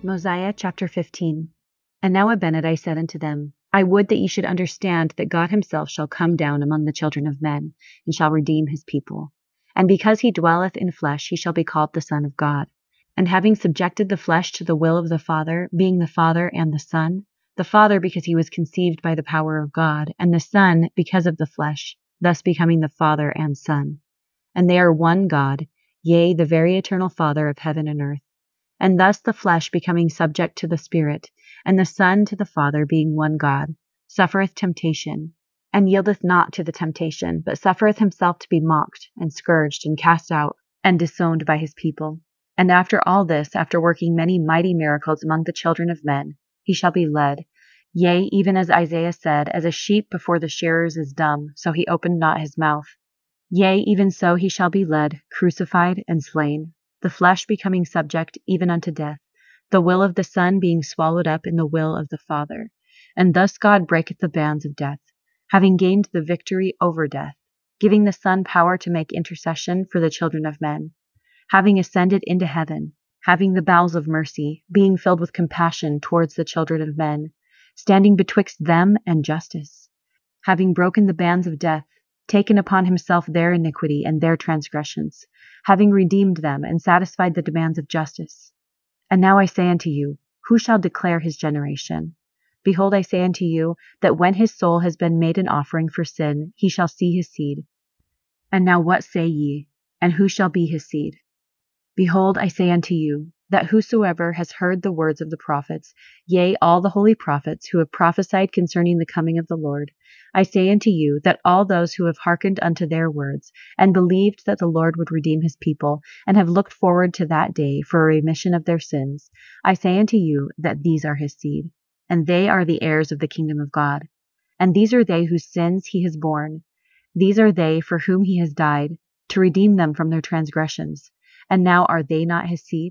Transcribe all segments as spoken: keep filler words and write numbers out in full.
Mosiah chapter fifteen. And now Abenadi said unto them, I would that ye should understand that God himself shall come down among the children of men, and shall redeem his people. And because he dwelleth in flesh, he shall be called the Son of God. And having subjected the flesh to the will of the Father, being the Father and the Son, the Father because he was conceived by the power of God, and the Son because of the flesh, thus becoming the Father and Son. And they are one God, yea, the very eternal Father of heaven and earth. And thus the flesh becoming subject to the Spirit, and the Son to the Father being one God, suffereth temptation, and yieldeth not to the temptation, but suffereth himself to be mocked, and scourged, and cast out, and disowned by his people. And after all this, after working many mighty miracles among the children of men, he shall be led. Yea, even as Isaiah said, as a sheep before the shearers is dumb, so he opened not his mouth. Yea, even so he shall be led, crucified, and slain, the flesh becoming subject even unto death, the will of the Son being swallowed up in the will of the Father. And thus God breaketh the bands of death, having gained the victory over death, giving the Son power to make intercession for the children of men, having ascended into heaven, having the bowels of mercy, being filled with compassion towards the children of men, standing betwixt them and justice, having broken the bands of death, taken upon himself their iniquity and their transgressions, having redeemed them and satisfied the demands of justice. And now I say unto you, who shall declare his generation? Behold, I say unto you, that when his soul has been made an offering for sin, he shall see his seed. And now what say ye? And who shall be his seed? Behold, I say unto you, that whosoever has heard the words of the prophets, yea, all the holy prophets who have prophesied concerning the coming of the Lord, I say unto you, that all those who have hearkened unto their words, and believed that the Lord would redeem his people, and have looked forward to that day for a remission of their sins, I say unto you, that these are his seed, and they are the heirs of the kingdom of God. And these are they whose sins he has borne. These are they for whom he has died, to redeem them from their transgressions. And now are they not his seed?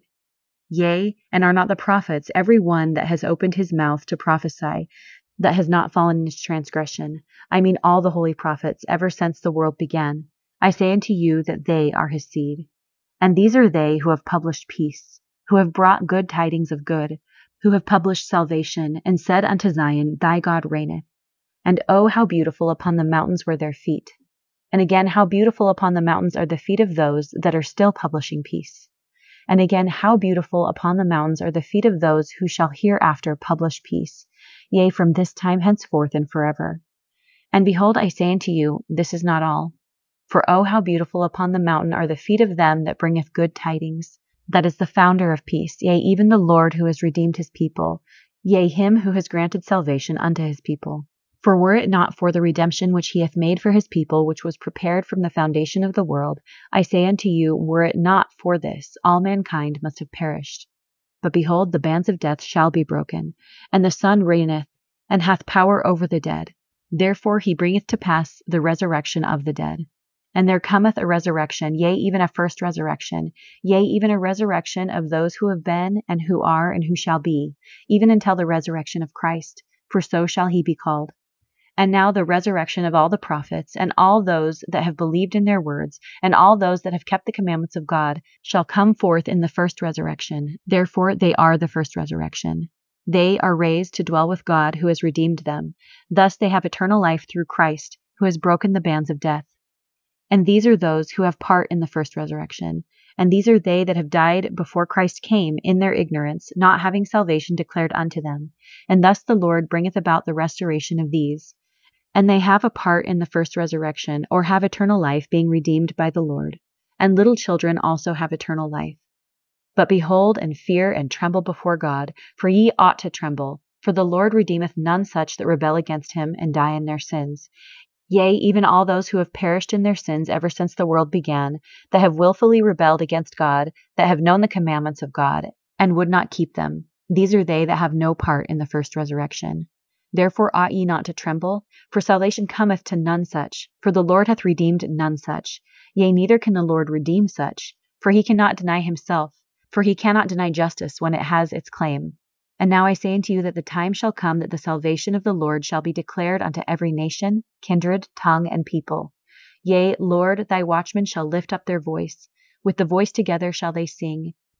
Yea, and are not the prophets, every one that has opened his mouth to prophesy, that has not fallen into transgression, I mean all the holy prophets, ever since the world began, I say unto you that they are his seed. And these are they who have published peace, who have brought good tidings of good, who have published salvation, and said unto Zion, Thy God reigneth. And oh, how beautiful upon the mountains were their feet. And again, how beautiful upon the mountains are the feet of those that are still publishing peace. And again, how beautiful upon the mountains are the feet of those who shall hereafter publish peace, yea, from this time henceforth and forever. And behold, I say unto you, this is not all. For oh, how beautiful upon the mountain are the feet of them that bringeth good tidings, that is the founder of peace, yea, even the Lord who has redeemed his people, yea, him who has granted salvation unto his people. For were it not for the redemption which he hath made for his people, which was prepared from the foundation of the world, I say unto you, were it not for this, all mankind must have perished. But behold, the bands of death shall be broken, and the Son reigneth, and hath power over the dead. Therefore he bringeth to pass the resurrection of the dead. And there cometh a resurrection, yea, even a first resurrection, yea, even a resurrection of those who have been, and who are, and who shall be, even until the resurrection of Christ, for so shall he be called. And now the resurrection of all the prophets, and all those that have believed in their words, and all those that have kept the commandments of God, shall come forth in the first resurrection. Therefore they are the first resurrection. They are raised to dwell with God, who has redeemed them. Thus they have eternal life through Christ, who has broken the bands of death. And these are those who have part in the first resurrection. And these are they that have died before Christ came in their ignorance, not having salvation declared unto them. And thus the Lord bringeth about the restoration of these. And they have a part in the first resurrection, or have eternal life, being redeemed by the Lord. And little children also have eternal life. But behold, and fear, and tremble before God, for ye ought to tremble. For the Lord redeemeth none such that rebel against him, and die in their sins. Yea, even all those who have perished in their sins ever since the world began, that have willfully rebelled against God, that have known the commandments of God, and would not keep them. These are they that have no part in the first resurrection. Therefore ought ye not to tremble, for salvation cometh to none such, for the Lord hath redeemed none such. Yea, neither can the Lord redeem such, for he cannot deny himself, for he cannot deny justice when it has its claim. And now I say unto you that the time shall come that the salvation of the Lord shall be declared unto every nation, kindred, tongue, and people. Yea, Lord, thy watchmen shall lift up their voice. With the voice together shall they sing.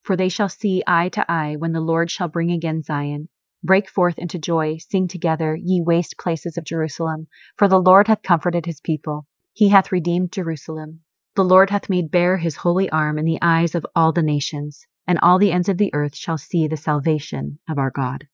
for they shall see eye to eye when the Lord shall bring again Zion. Break forth into joy, sing together, ye waste places of Jerusalem, for the Lord hath comforted his people. He hath redeemed Jerusalem. The Lord hath made bare his holy arm in the eyes of all the nations, and all the ends of the earth shall see the salvation of our God.